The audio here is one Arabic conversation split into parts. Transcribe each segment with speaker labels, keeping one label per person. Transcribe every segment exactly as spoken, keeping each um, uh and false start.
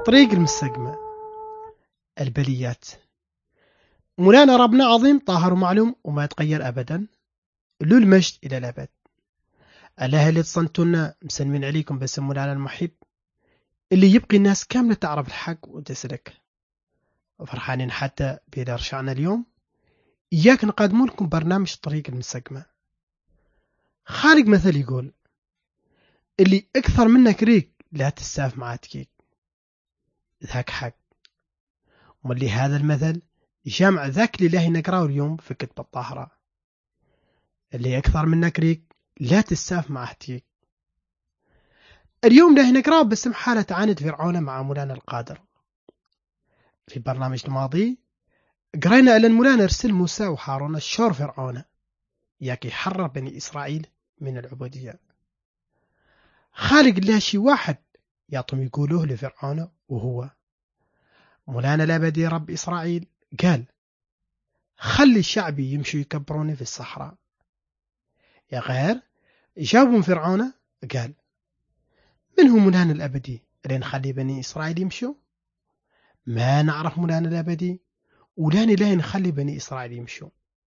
Speaker 1: طريق المستقبل. البليات. مولانا ربنا عظيم طاهر ومعلوم وما يتغير أبدا، له المجد إلى الأبد. الله اللي تصنتونا مسلمين عليكم بس مولانا المحب اللي يبقي الناس كاملة تعرف الحق وتسلك. فرحانين حتى بإذا رشعنا اليوم إياك نقدم لكم برنامج طريق المستقبل. خالق مثل يقول اللي أكثر منك ريك لا تستاف مع تكيك، ذاك حق. واللي هذا المثل جامع ذاك لله نقرأه اليوم في كتب الطاهرة، اللي أكثر منك ريك لا تستاف مع تكيك. اليوم له نقرأه باسم حالة عاند فرعون مع مولانا القادر. في البرنامج الماضي قرينا أن مولانا أرسل موسى وهارون الشور فرعون ياك يحرر بني إسرائيل من العبودية. خالق الله شي واحد يعطم يقولوه لفرعون، وهو مولانا الأبدي رب إسرائيل قال خلي شعبي يمشوا يكبروني في الصحراء. يا غير جاوبهم فرعون قال من هو مولانا الأبدي اللي نخلي بني إسرائيل يمشوا؟ ما نعرف مولانا الأبدي ولاني لا نخلي بني إسرائيل يمشوا.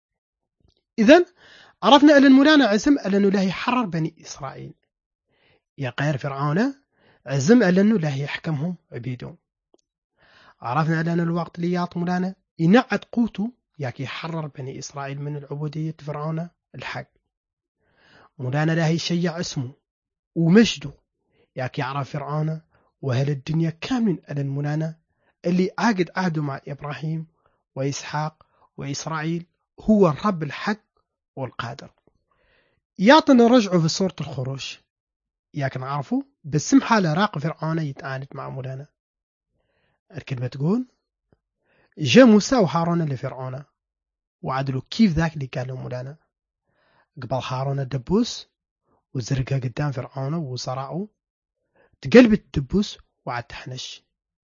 Speaker 1: إذن عرفنا أن مولانا عزم أنه لا يحرر بني إسرائيل. يا غير فرعون عزم أنه لا يحكمهم عبيدهم. عرفنا أن الوقت اللي يعط مولانا ينعد قوته ياك يحرر بني إسرائيل من العبودية فرعون الحق. مولانا لا يشيع اسمه ومجده ياك يعرف فرعون وأهل الدنيا كامل أن مولانا اللي عاقد عهده مع إبراهيم وإسحاق وإسرائيل هو الرب الحق والقادر. يعطنا رجعه في سورة الخروج ياك نعرفه باسم حالة راق فرعون يتعاند مع مولانا. الكلمة تقول جاء موسى وهارون لفرعون وعدلوا كيف ذاك اللي قال له مولانا. قبل هارون الدبوس وزرقها قدام فرعون وصرعه، تقلبت الدبوس وعد تحنش.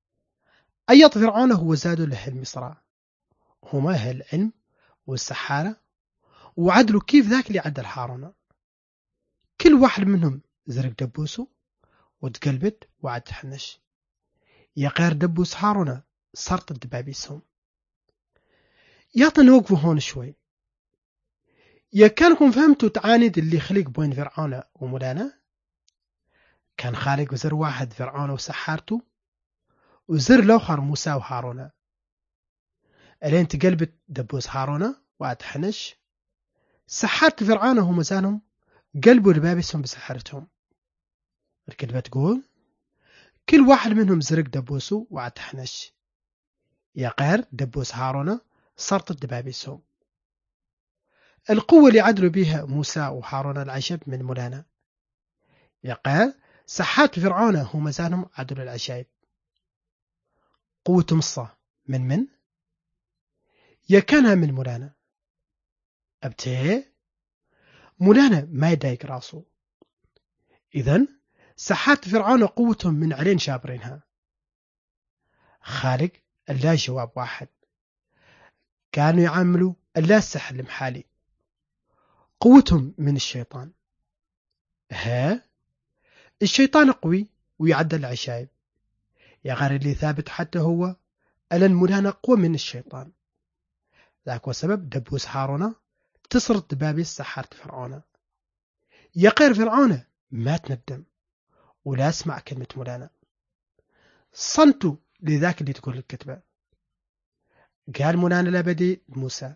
Speaker 1: أيط فرعون هو زادوا له المصرى هما أهل العلم والسحارة، وعدلوا كيف ذاك اللي عدل هارون. كل واحد منهم زرق دبوسه وتقلبت وعد تحنش. يا غير دبوس هارون صارت الدبابيسهم. يعطي نوقفوا هون شوي. يا كانكم فهمتوا تعاند اللي خلق بين فرعون ومولانا؟ كان خالق زر واحد فرعون وسحارته وزر الآخر موسى وهارون. الين تقلبت دبوس هارون واتحنش. سحرت فرعون هم زانهم قلبوا دبابسهم بسحرتهم. الكلمة تقول كل واحد منهم زرق دبوسه واتحنش. يا غير دبوس هارون صارت دبابسهم. القوة اللي عدلوا بها موسى وهارون العجب من مولانا. يا غير سحات فرعون هم زانهم عدلوا العجائب. قوة مصة من من؟ يا كانها من مولانا. أبتي مولانا ما يدايق راسه. إذن سحات فرعون قوتهم من علين شابرينها. خالق اللا جواب واحد. كانوا يعملوا اللا السحر المحالي. قوتهم من الشيطان. ها الشيطان قوي ويعدل العشائب. يا غير اللي ثابت حتى هو ألن مولانا قوة من الشيطان. ذاك وسبب دبوس هارون تصرت دبابيس سحرت فرعون. يا غير فرعون ما تندم ولا اسمع كلمة مولانا. صنتوا لذاك اللي تقول الكتبة. قال مولانا الأبدي موسى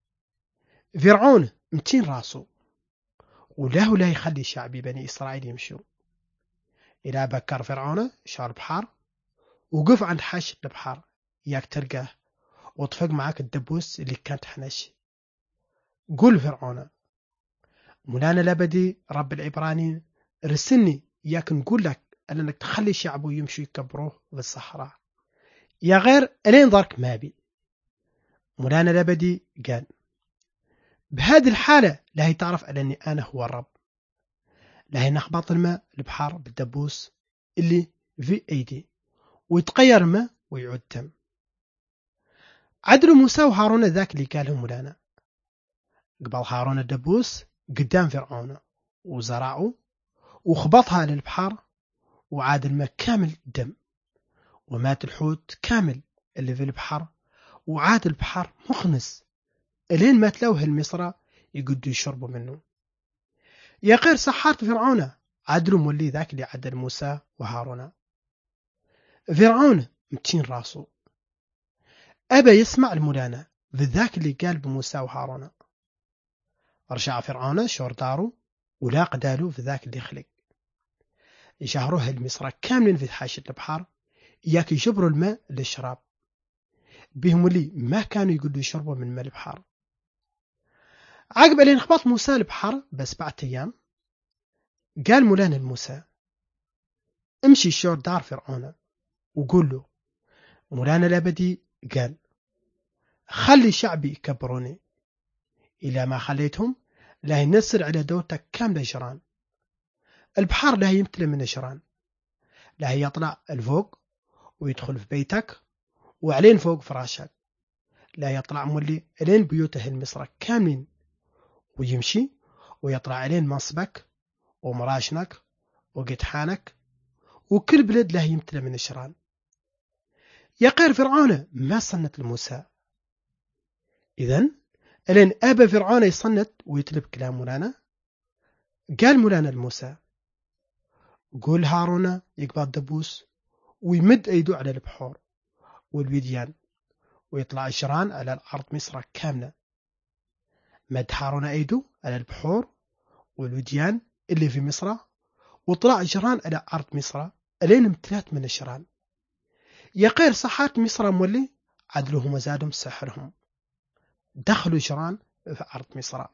Speaker 1: فرعون متين راسه وله لا يخلي شعبي بني إسرائيل يمشوا. إلى بكر فرعون شار بحار وقف عند حاش البحر ياك تلقاه وطفق معاك الدبوس اللي كانت حنش. قول فرعون مولانا الأبدي رب العبرانيين رسلني ياك نقول لك أنك تخلي شعبه يمشوا يكبروه بالصحراء. يا غير ألين ضرك ما بي. مولانا الأبدي قال بهذه الحالة لا هي تعرف أنني أنا هو الرب. لا هي نخبط الماء البحر بالدبوس اللي في أيدي ويتغير الماء ويعود تم. عدلوا موسى وهارون ذاك اللي قالهم مولانا. قبل هارون الدبوس قدام فرعون وزرعه وخبطها للبحر وعاد الماء كامل دم ومات الحوت كامل اللي في البحر، وعاد البحر مخنس الين ما تلوه المصرى يقدوا يشربوا منه. يا غير سحرت فرعون عدلوا مولي ذاك اللي عدل موسى وهارون. فرعون متين راسه أبى يسمع المولانا بذاك اللي قال بموسى وهارون. رجع فرعون شور دارو ولاق دالو في ذاك اللي خلق. يشهروها المصرى كاملين في حاشية البحر ياك يجبروا الماء للشراب، بهم اللي ما كانوا يقولوا يشربوا من ماء البحر. عقب اللي انخبط موسى البحر بس بعد أيام قال مولانا لموسى امشي شور دار فرعون وقول له مولانا الأبدي قال خلي شعبي يكبروني، إلى ما خليتهم لا ينسر على دولتك كاملة جران. البحر لا يمتلئ من جران، لا يطلع الفوق ويدخل في بيتك وعلين فوق فراشك، لا يطلع مولي إلين بيوته المصرى كاملين ويمشي ويطلع علين منصبك ومراشنك وقتحانك وكل بلد له يمتلئ من الشران. يا غير فرعون ما صنت لموسى، إذن إلين أبى فرعون يصنت ويتلب كلام مولانا. قال مولانا لموسى قول هارون يقبض دبوس ويمد أيده على البحور والوديان ويطلع الشران على الأرض مصر كاملة. مد هارون أيده على البحور والوديان اللي في مصر وطلع الشران على أرض مصر ألين امتلات من الشران. يا غير صحات مصر مولي عدلهم وزادهم سحرهم، دخلوا شران في أرض مصر.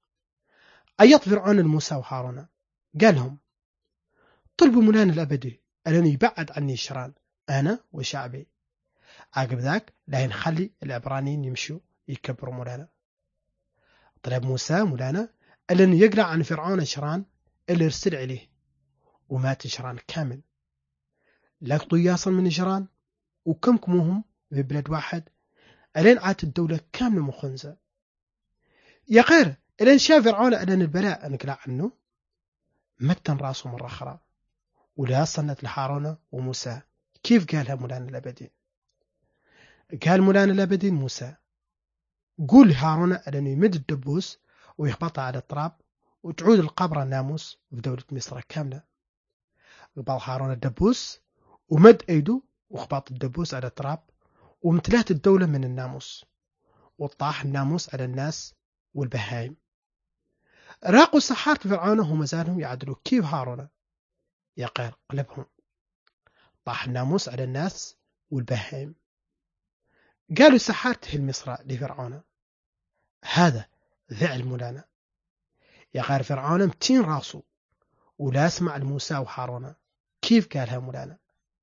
Speaker 1: أيط فرعون الموسى وهارون قال لهم طلبوا مولانا الأبدي أن يبعد عني الشران أنا وشعبي، عقب ذاك لا نخلي العبرانيين يمشوا يكبروا مولانا. طلب موسى مولانا أن يقلع عن فرعون الشران اللي ارسل عليه، ومات الشران كامل. لقطوا ياصل من الشران وكمكموهم في بلد واحد ألين عادت الدولة كاملة مخنزة. يا غير ألين شاف فرعون أن البلاء انقلع عنه متن راسه مرة أخرى ولا صنت لهارون وموسى. كيف قالها مولانا الأبدي؟ قال مولانا الأبدي موسى قول لهارون أن يمد الدبوس ويخبطها على التراب وتعود القبر الناموس في دولة مصر كاملة. قبل هارون الدبوس ومد أيده وخبط الدبوس على التراب وامتلأت الدولة من الناموس وطاح الناموس على الناس والبهائم. راقوا سحارة فرعون وما زالهم يعدلوا كيف هارون يا غير قلبهم طاح الناموس على الناس والبهائم. قالوا سحارته المصرى لفرعون هذا فعل مولانا. يا غير فرعون متين راسه ولا اسمع الموسى وهارون كيف قالها مولانا.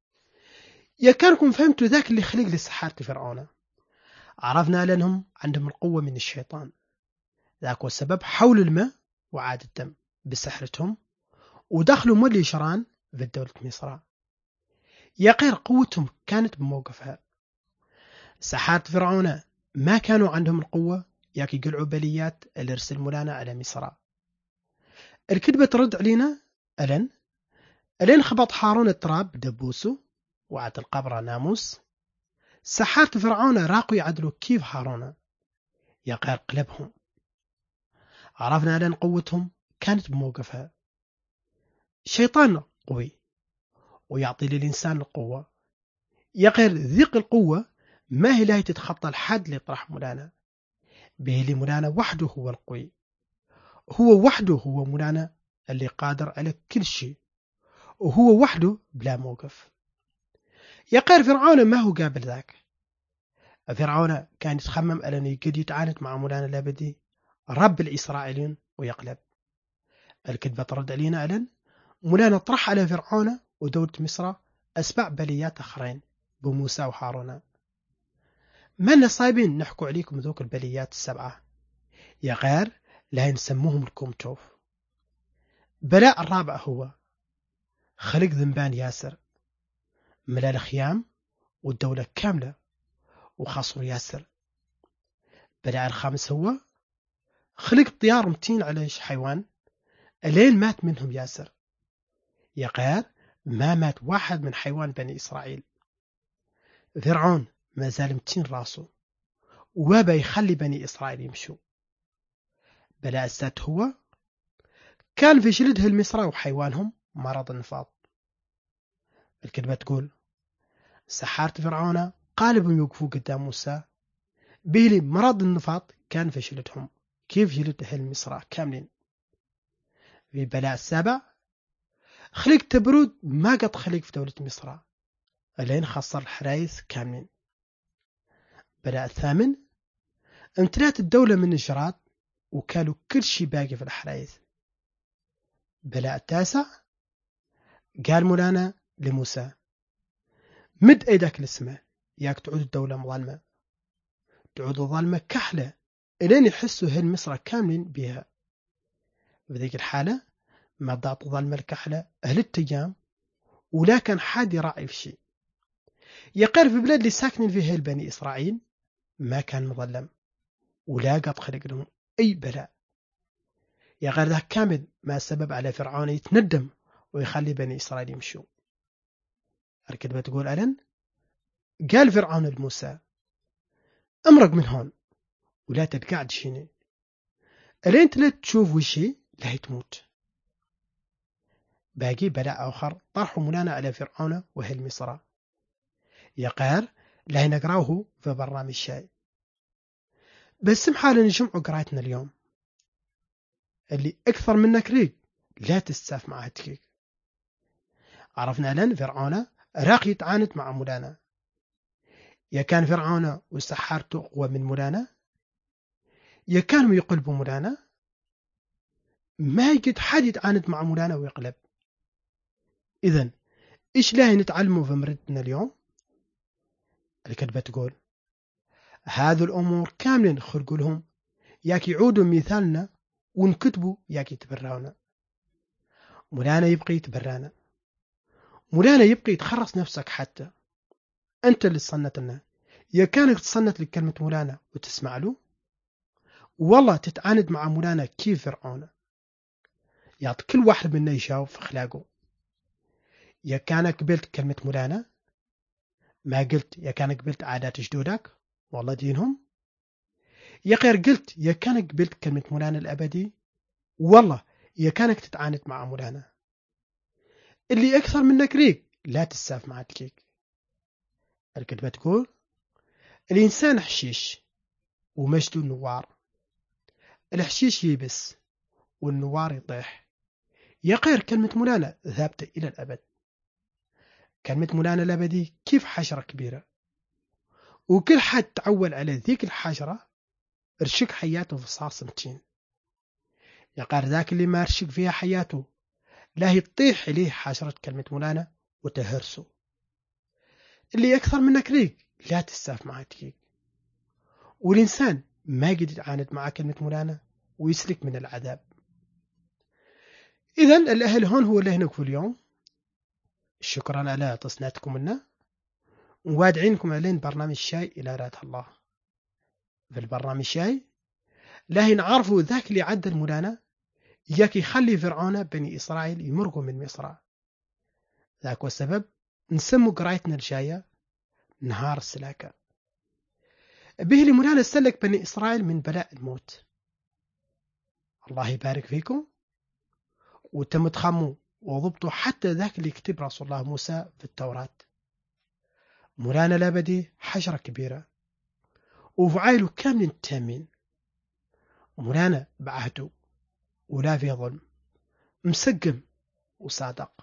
Speaker 1: يا كانكم فهمتوا ذاك اللي خلق لسحارة فرعون، عرفنا لأنهم عندهم القوة من الشيطان، ذاك والسبب حول الماء وعاد الدم بسحرتهم ودخلوا مولي شران في دولة مصر. يا غير قوتهم كانت بموقفها. سحارة فرعون ما كانوا عندهم القوة ياك يقلعوا بليات اللي ارسل مولانا على مصر. الكذبة ترد علينا ألن ألين خبط هارون التراب دبوسه وعد القبر ناموس. سحارة فرعون راقوا يعدلوا كيف هارون يا غير قلبهم. عرفنا ألين قوتهم كانت بموقفها. شيطان قوي ويعطي للإنسان القوة، يا غير ذيق القوة ما هي لا تتخطى الحد اللي يطرح مولانا به. اللي مولانا وحده هو القوي، هو وحده هو مولانا اللي قادر على كل شيء، وهو وحده بلا موقف. يا غير فرعون ما هو قابل ذاك. فرعون كان يتخمم أن يقد يتعاند مع مولانا الأبدي رب الإسرائيليين ويقلب. الكذبة ترد علينا ألن مولانا طرح على فرعون ودولة مصر أسبع بليات أخرين بموسى وهارون. ما صايبين نحكوا عليكم ذوك البليات السبعة يا غير لا نسموهم لكم توف. بلاء الرابع هو خلق ذنبان ياسر ملال خيام والدولة كاملة وخاصر ياسر. بلاء الخامس هو خلق طيار متين على حيوان ألين مات منهم ياسر. يا غير ما مات واحد من حيوان بني إسرائيل. فرعون ما زال متين راسه وابا يخلي بني إسرائيل يمشوا. بلا السات هو كان في جلده المصرى وحيوانهم مرض النفاط. الكتبة تقول سحارة فرعون قالبهم يوقفوا قدام موسى بيلي مرض النفاط كان في جلدهم كيف جلد أهل مصر كاملين. في بلاء السابع خليق تبرود ما قد خليق في دولة مصر لين خسر الحرايث كاملين. بلاء الثامن امتلأت الدولة من الجراد وكانوا كل شيء باقي في الحرايث. بلاء التاسع قال مولانا لموسى مد ايدك للسماء ياك تعود الدولة مظلمة، تعود ظلمة كحلة الين يحسوا اهل مصر كاملين بها. بذيك الحالة ما ضاعت ظلمة الكحلة اهل التيام ولا كان حد يراعي في شيء. يقال في بلاد اللي ساكنين فيها البني إسرائيل ما كان مظلم ولا قد خلق لهم أي بلاء. يا غير ذاك كامل ما سبب على فرعون يتندم ويخلي بني إسرائيل يمشوا. الكتبة تقول ألن قال فرعون لموسى امرق من هون ولا تتقعد شيني ألين تلا تشوف وشي لا تموت. باقي بلاء آخر طرحوا مولانا على فرعون وأهل مصر يقال لا نقرأه في برنامج الشاي. بس محال نجمع قرايتنا اليوم اللي أكثر منك ريق لا تستاف معها تكيك. عرفنا لن فرعون راق يتعاند مع مولانا. يا كان فرعون وسحارته أقوى من مولانا يا كانوا يقلبوا مولانا ما يجد حد يتعاند مع مولانا ويقلب. إذن إيش لا نتعلموا في مردنا اليوم؟ الكتبة تقول هذه الأمور كاملين خلقوا لهم ياك يعودوا مثالنا ونكتبوا ياك يتبراونا. مولانا يبقي يتبرانا، مولانا يبقي يتخرص نفسك حتى أنت اللي تصنت لنا. يا كانك تصنت لكلمة مولانا وتسمع له والله تتعاند مع مولانا كيف فرعون يعطي كل واحد منا يشاوب في أخلاقه. يا كانك قبلت كلمة مولانا ما قلت يا كانك قبلت عادات جدودك والله دينهم. يا غير قلت يا كانك قبلت كلمة مولانا الأبدي والله يا كانك تتعاند مع مولانا. اللي أكثر منك ريق لا تساف مع الكيك. الكتبة تقول الإنسان حشيش ومجده النوار. الحشيش يبس والنوار يطيح. يا غير كلمة مولانا ذابتة إلى الأبد. كلمة مولانا الأبدي كيف حشرة كبيرة وكل حد تعول على ذيك الحشرة ارشك حياته في صاص متين. يا غير ذاك اللي ما ارشك فيها حياته لا يطيح إليه حشرة كلمة مولانا وتهرسه. اللي أكثر منك ريق لا تستاف معه تكيك. والإنسان ما قد يتعاند مع كلمة مولانا ويسلك من العذاب. إذن الأهل هون هو اللي هناك في اليوم. شكرا على تصنيعكم لنا ووادعينكم علين برنامج الشاي إلى رات الله. في البرنامج الشاي لا نعرفوا ذاك اللي عدل مولانا ياك يخلي فرعون بني إسرائيل يمرقوا من مصر. ذاك والسبب نسمو قرايتنا الجاية نهار السلاكة. به لمولانا سلك بني إسرائيل من بلاء الموت. الله يبارك فيكم وتم تخموا وضبطوا حتى ذاك اللي كتب رسول الله موسى في التوراة. مولانا الأبدي حشرة كبيرة وفعايله كامل تامين. مولانا بعهده ولا في ظلم مسقم وصادق.